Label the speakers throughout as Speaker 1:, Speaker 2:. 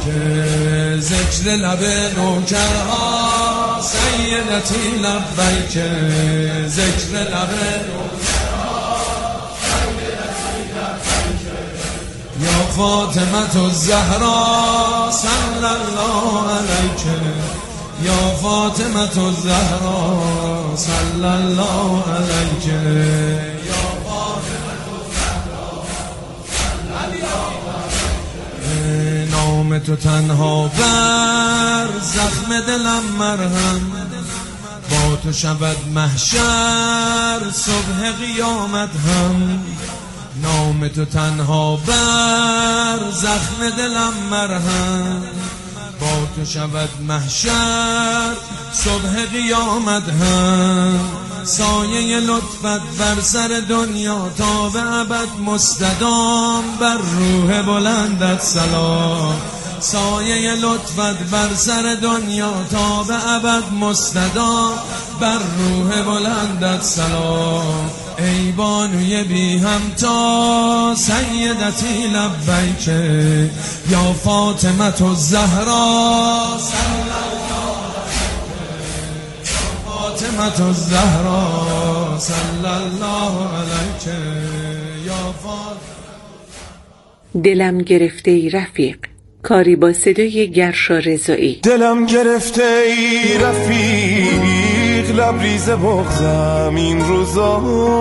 Speaker 1: ذکر لب نوکرها سیدتی لبیک، ذکر لب نوکرها سیدتی لبیک، یا فاطمة الزهرا صلی الله علیک، یا فاطمة الزهرا صلی الله علیک، یا فاطمة الزهرا صلی الله علیک. نام تو تنها بر زخم دلم مرهم، با تو شود محشر صبح قیامت هم. نام تو تنها بر زخم دلم مرهم، با تو شود محشر صبح قیامت هم. سایه لطفت بر سر دنیا تا به ابد مستدام، بر روح بلندت سلام. سایه لطفت بر سر دنیا تا به ابد مستدام، بر روح بلندت سلام. ای بانوی بی همتا سیدتی لبیک، یا فاطمة الزهرا صلی الله علیک، یا فاطمة الزهرا صلی الله علیک، یا فاطمة.
Speaker 2: دلم گرفته ای رفیق، کاری با صدای گرشا رضایی.
Speaker 3: دلم گرفته ای رفیق، لبریز بغضم این روزا،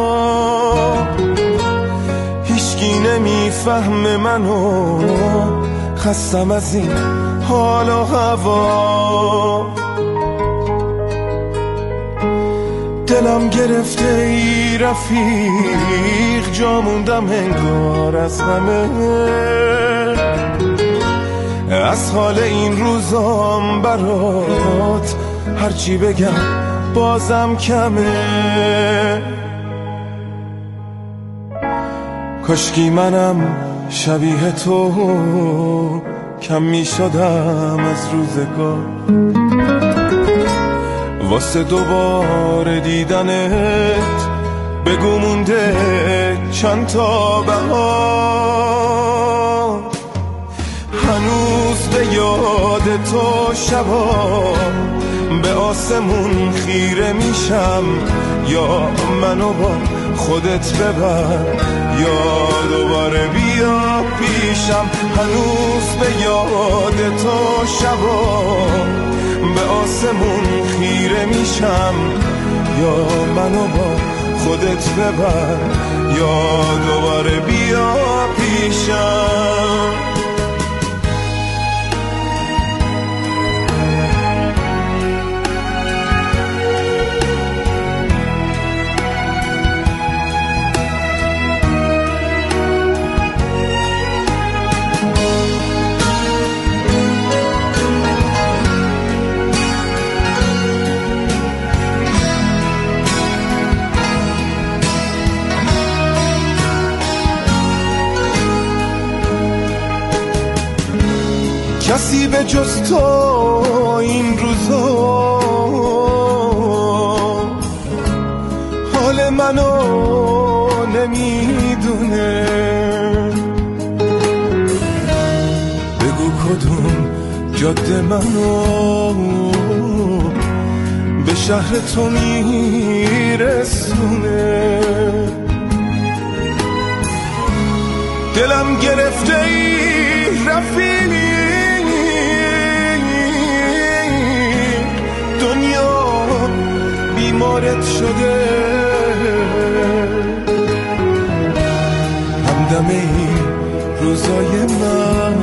Speaker 3: هیچکی نمیفهم منو، خستم از این حال و هوا. دلم گرفته ای رفیق، جا موندم انگار از همه، از حال این روزام برات هرچی بگم بازم کمه. کاشکی منم شبیه تو کم می شدم از روزگار، واسه دوباره دیدنت بگو مونده چند تا بهار. هنوز به یاد تو شبا به آسمون خیره میشم، یا منو با خودت ببر یا دوباره بیا پیشم. هنوز به یاد تو شبا به آسمون خیره میشم، یا منو با خودت ببر یا دوباره بیا پیشم. کسی به جز تو این روزا حال منو نمیدونه. بگو کدوم جاده منو به شهر تو میرسونه. دلم گرفته ای رفیق، دنیا بیمارت شده، همدم این روزای من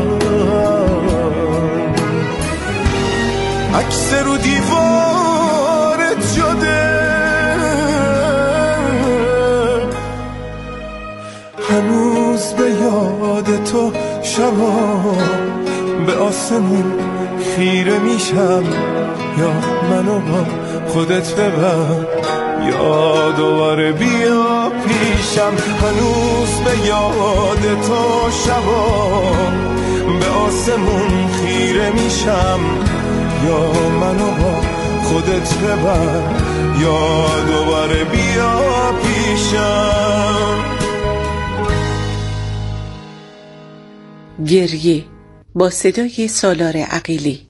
Speaker 3: عکس رو دیوارت شده. هنوز به یاد تو شبا به آسمون خیره میشم، یا منو با خودت ببر یا دوباره بیا پیشم. هنوز به یاد تو شبا به آسمون خیره میشم، یا منو با خودت ببر یا دوباره بیا پیشم.
Speaker 2: گریه با صدای سالار عقیلی.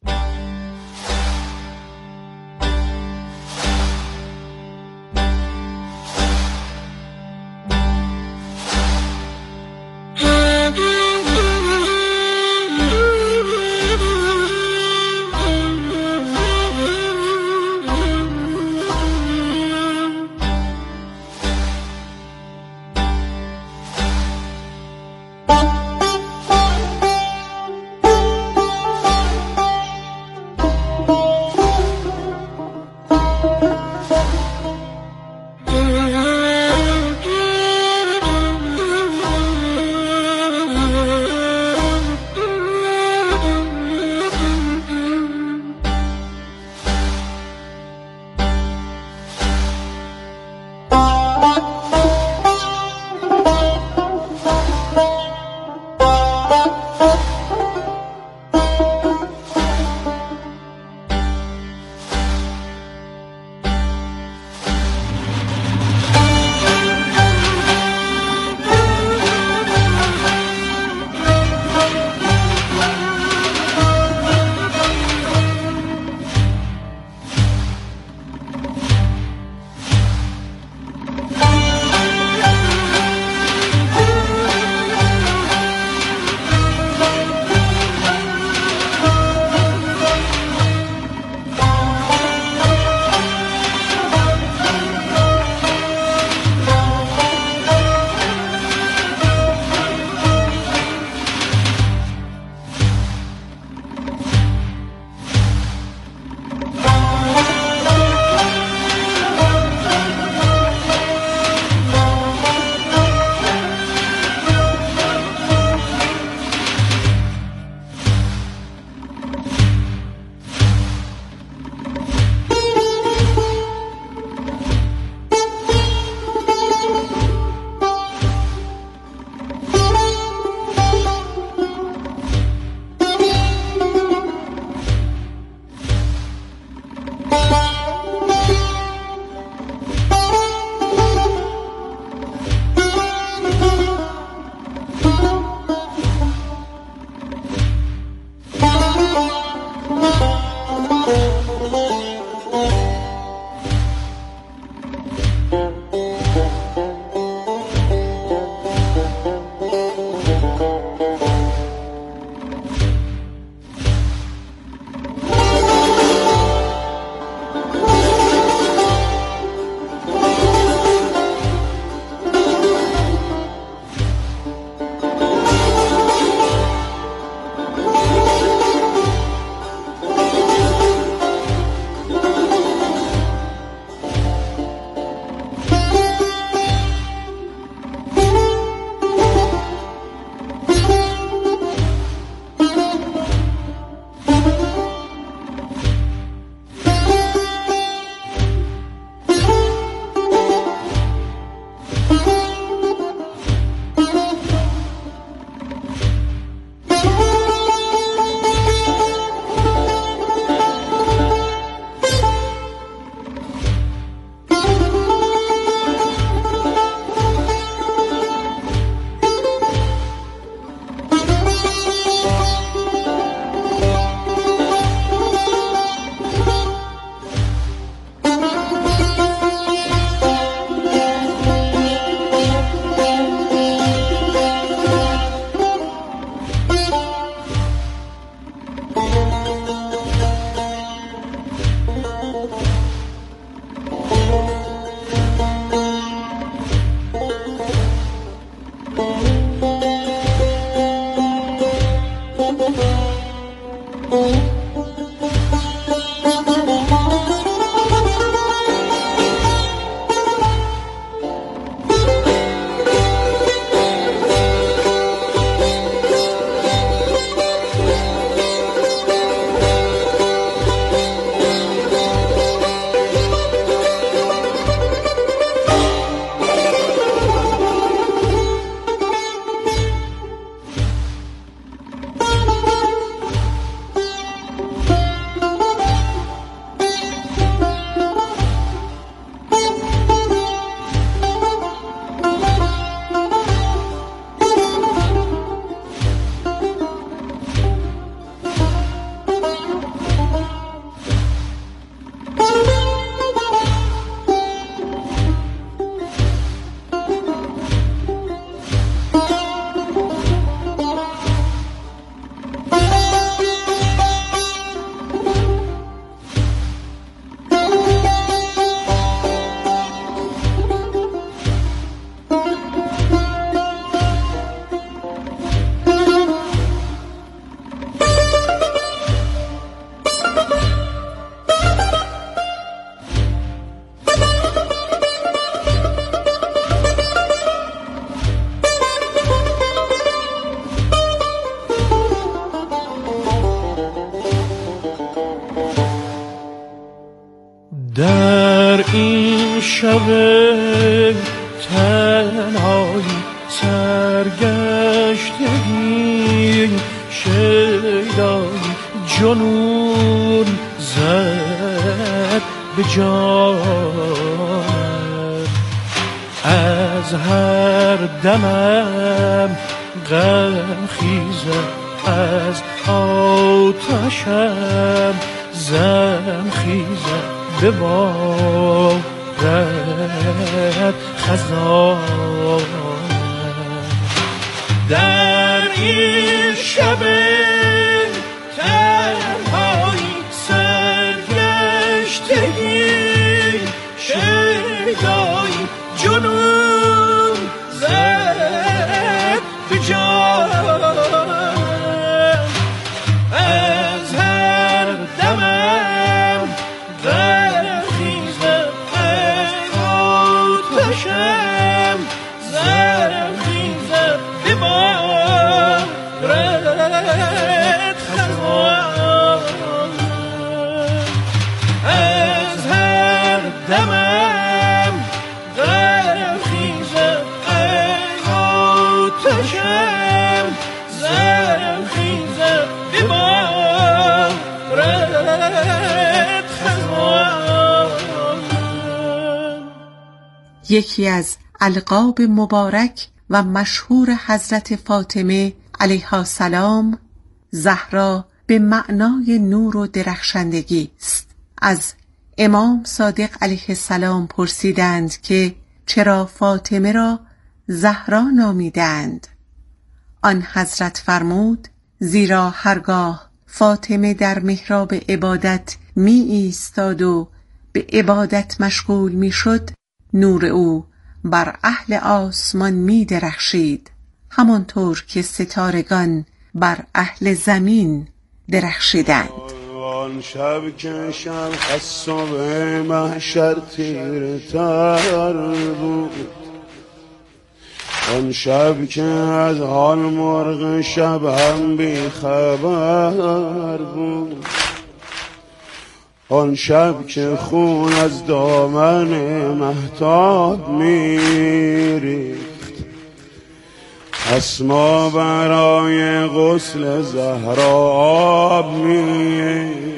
Speaker 3: شیدای جنون زد به جانم. از هر دمم غم خیزد، از آتشم زم خیزد، ببارد خزانم. در این شب تنهایی سرگشتگی شیدای جنون زد به جانم. از هر دمم غم خیزد، از آتشم زم خیزد، ببارد خزانم. از هر دمم غم خیزد، از آتشم زم خیزد، ببارد خزانم.
Speaker 2: یکی از القاب مبارک و مشهور حضرت فاطمه علیها السلام، زهرا به معنای نور و درخشندگی است. از امام صادق علیه السلام پرسیدند که چرا فاطمه را زهرا نامیدند؟ آن حضرت فرمود زیرا هرگاه فاطمه در محراب عبادت می ایستاد و به عبادت مشغول می شد، نور او بر اهل آسمان می درخشید، همانطور که ستارگان بر اهل زمین درخشیدند.
Speaker 4: آن شب که شب از صبح محشر تیرتر بود، آن شب که از حال مرغ شب هم بی خبر بود، آن شب که خون از دامن مهتاب میریخت، اسما برای غسل زهرا آب میریخت.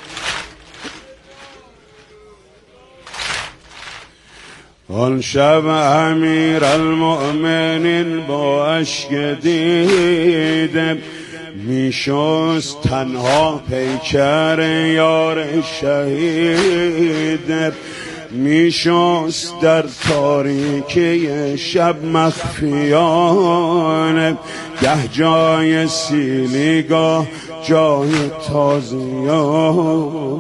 Speaker 4: آن شب امیر المؤمنین با اشک دیده میشست تنها پیکر یار شهید، میشست در تاریکی شب مخفیانه، گه جای سیلی گاه جای تازیان.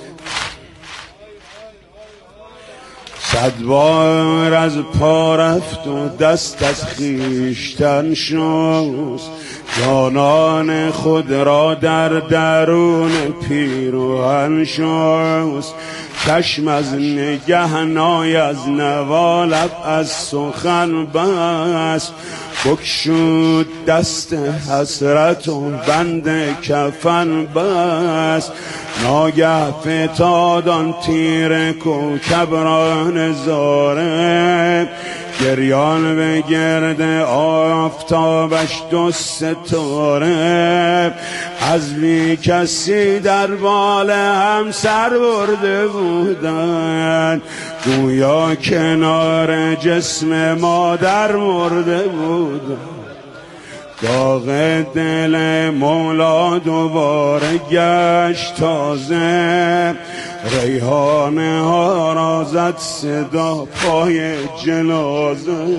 Speaker 4: 100 بار از پا رفت و دست از خویشتن شست، جانان خود را در درون پیراهن شست. چشم از نگه نای از نوا لب از سخن بست، بکشود دست حسرت و بند کفن بست. ناگه فتاد آن تیر کوکب را نظاره، گریان به گرد آفتابش 2 ستاره. از بی کسی در بال هم سر برده بودن، گویا کنار جسم مادر مرده بودن. داغ دل مولا دوباره گشت تازه، ریحانه ها را زد صدا پای جنازه.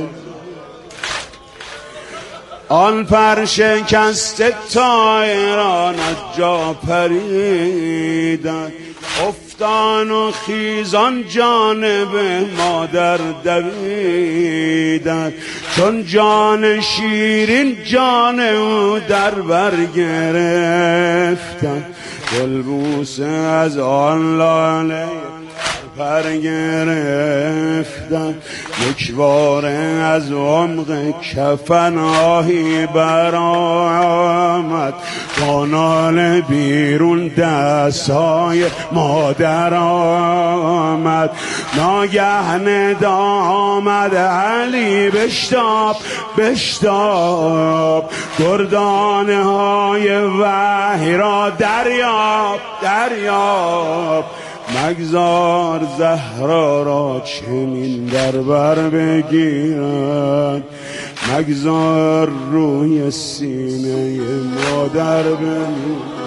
Speaker 4: آن پرشکسته طایران از جا پریدند، افتان و خیزان جانب مادر دویدند. چون جان شیرین جان او در بر گرفتند، دلبوسه از آن لاله پر گرفتن. یک باره از عمق کفن آهی برآمد، آمد کانال بیرون دستهای مادر آمد ناگه ندا آمد علی بشتاب بشتاب گردانه های وحی را دریاب دریاب مگذار زهرا را چنین در بر بگیرد مگذار روی سینه مادر بمیرد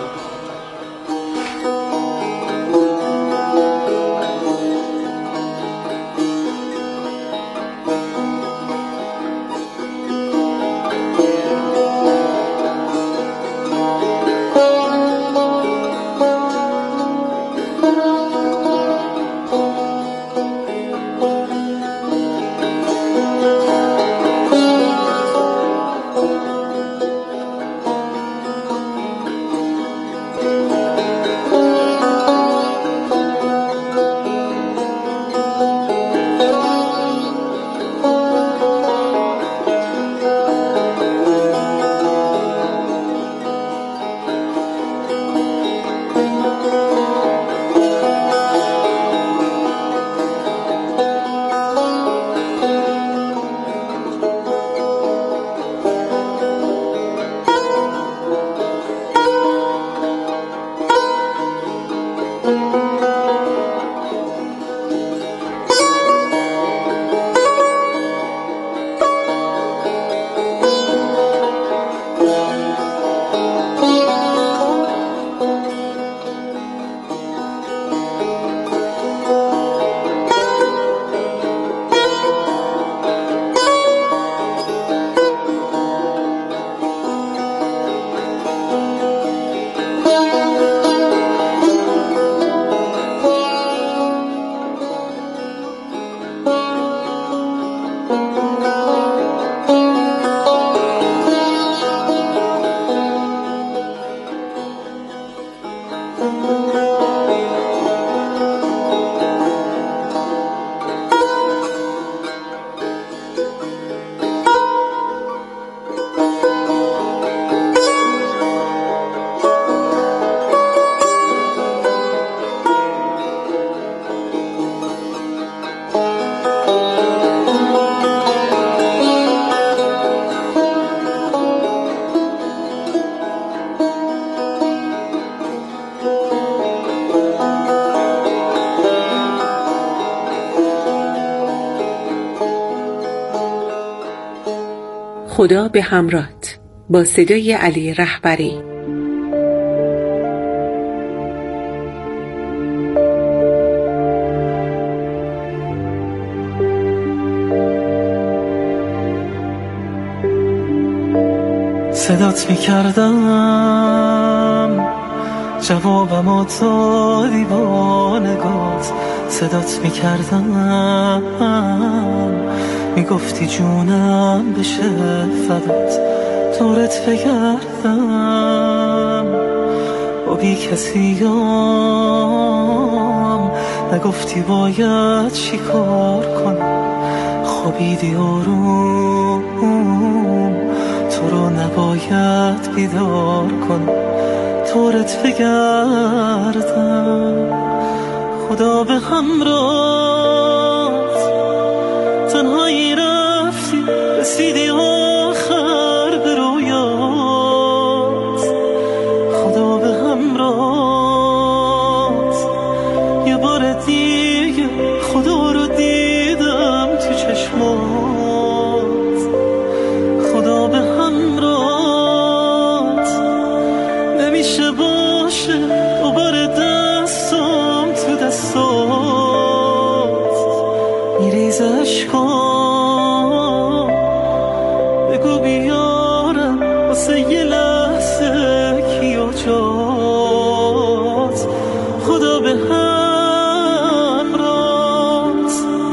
Speaker 2: خدا به همراهت با صدای علی رهبری.
Speaker 5: صدات میکردم جوابم دادی با نگات صدات میکردم میگفتی جونم بشه فدات دورت بگردم با بی کسیم نگفتی باید چی کار کنم خوابیدی آروم تو رو نباید بیدار کنم دورت بگردم خدا به همراهت تنهایی رفتی رسیدی آخر به رویات خدا به همراهت یه بار دیگه خدا رو دیدم تو چشمات خدا به همراهت نمیشه باشه دوباره دستم تو دستات میریز عشقام بگو بیارم واسه یه لحظه کیا جات خدا به همراهت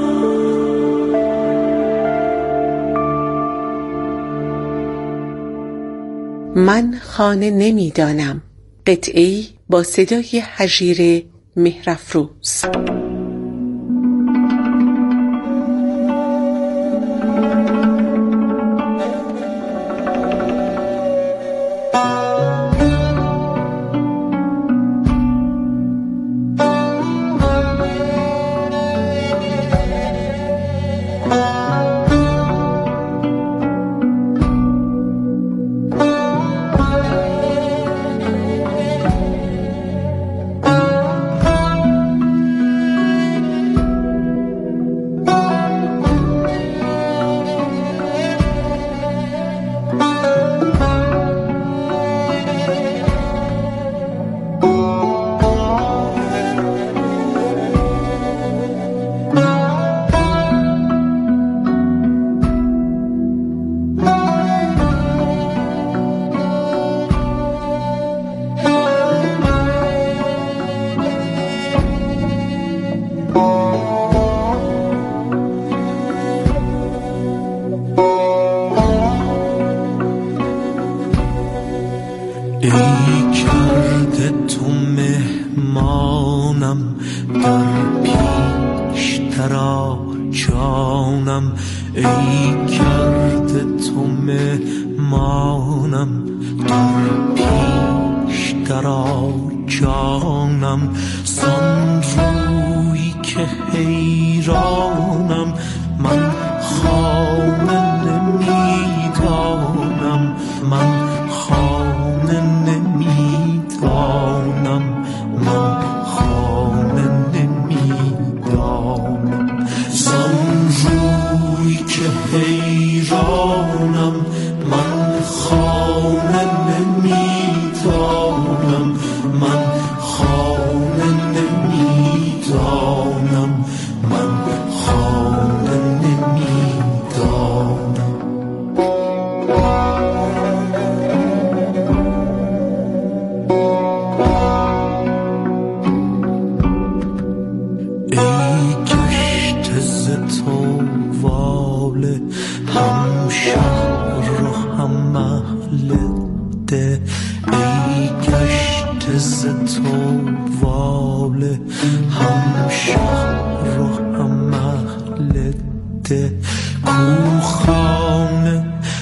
Speaker 2: من خانه نمیدانم. قطعه‌ای با صدای هژیر مهرافروز.
Speaker 5: ای کرده تو مهمانم در پیش ترا جانم، ای کرده تو مهمانم در پیش ترا جانم. زان روی که حیرانم من خانه نمیدانم، من خانه نمیدانم، من خانه نمیدانم. زان روی که حیرانم من خانه نمیدانم، من خانه نمیدانم، من خانه نمیدانم. ای گشته ز تو واله هم شهر و هم اهل ده، ای گشته ز تو واله هم شهر و هم اهل ده. کوخانه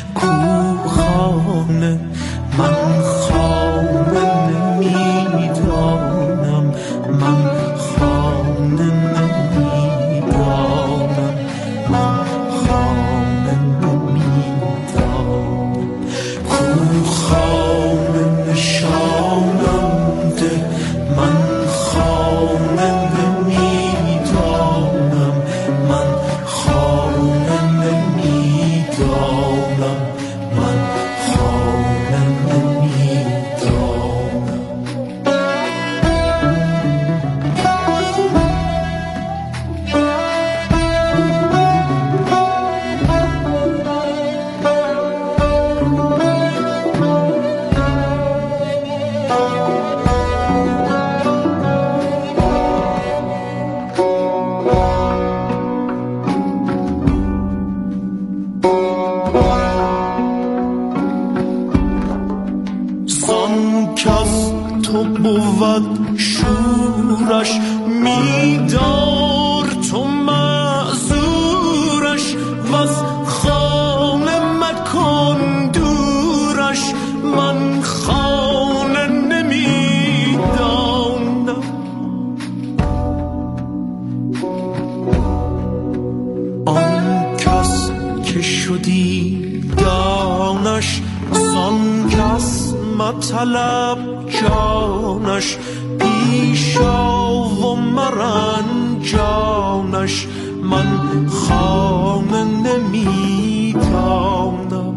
Speaker 5: کوخانه من خانه نمیدانم، من خانه نمیدانم، من خانه نمیدانم. کوخانه نشانم ده من خانه نمیدانم، من خانه نمیدانم، من خانه نمیدانم. زان کس تو بود شورش میدار تو معذورش، وز خانه مکن دورش من خانه نمیدانم. آن کس که شدی دانش زان کس مطلب جانش، پیشا و مرنجانش من خانه نمیدانم.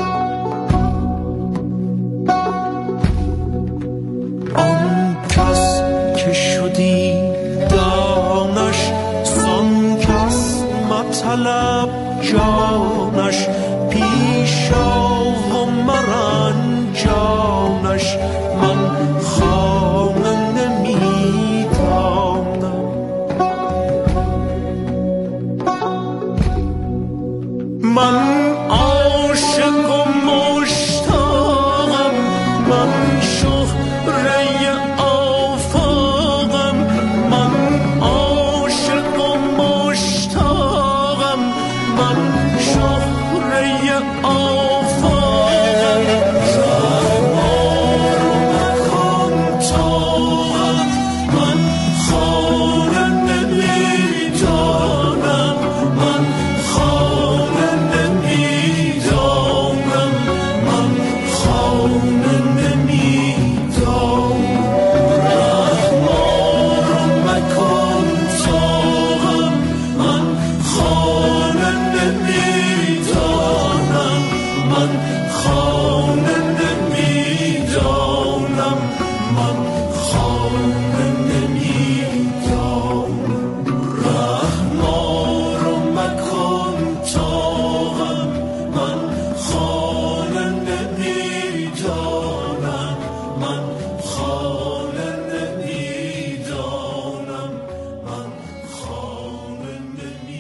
Speaker 5: آن کس که شدی دانش زان کس مطلب جانش، پیشا و مرنجانش من خانه نمیدانم. من عاشق و مشتاقم، من شهره آفاقم، من عاشق و مشتاقم، من شهره آفاقم. زمان و مکان طاقم من خانه نمیدانم، من خانه نمیدانم، من خانه نمیدانم. رهنمار و مکان طاقم من خانه نمیدانم، من خانه نمیدانم، من خانه نمیدانم. رهنمار و مکان طاقم من خانه نمیدانم، من خانه نمیدانم، من خانه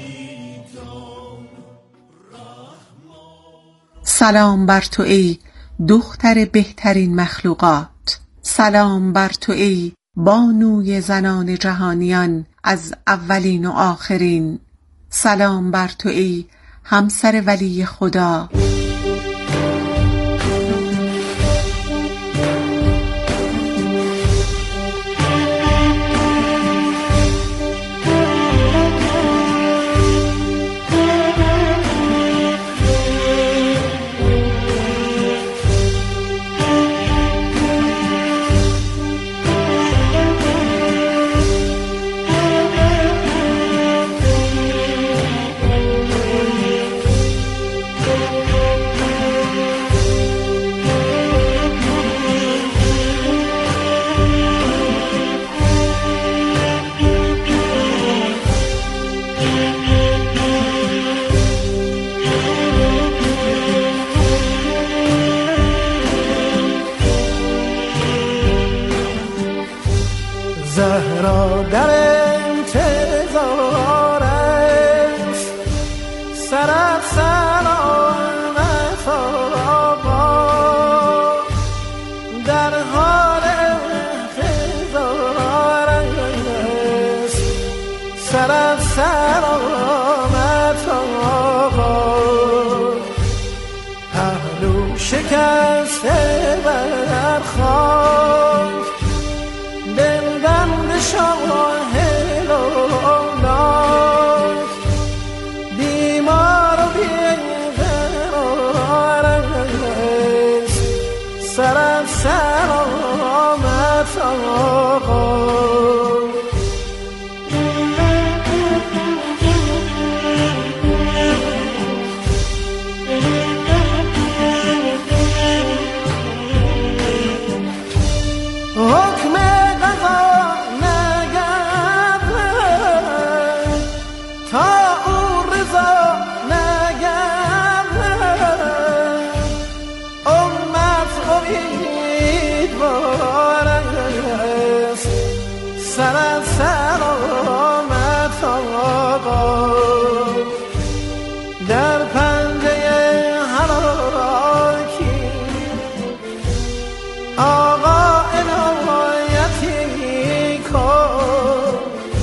Speaker 5: نمیدانم.
Speaker 2: سلام بر تو ای دختر بهترین مخلوقات. سلام بر تو ای بانوی زنان جهانیان از اولین و آخرین. سلام بر تو ای همسر ولی خدا.
Speaker 3: زهرا در انتظار است، سرت سلامت آقا، در حال انتظار است، سرت سلامت آقا. پهلو شکسته بر خاک، دلبند شاه لولاک، بیمار و بیقرار است، سرت سلامت آقا. سرت سلامت آقا. در پنجه هلاکی آقا عنایتی کن،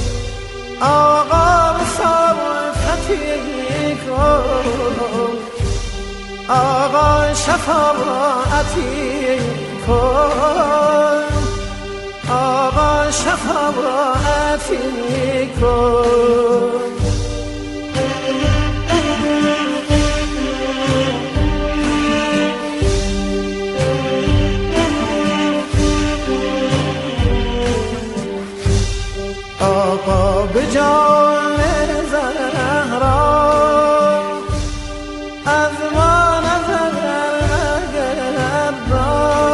Speaker 3: آقا وساطتی کن، آقا شفاعتی کن، آقا شفاعتی کن.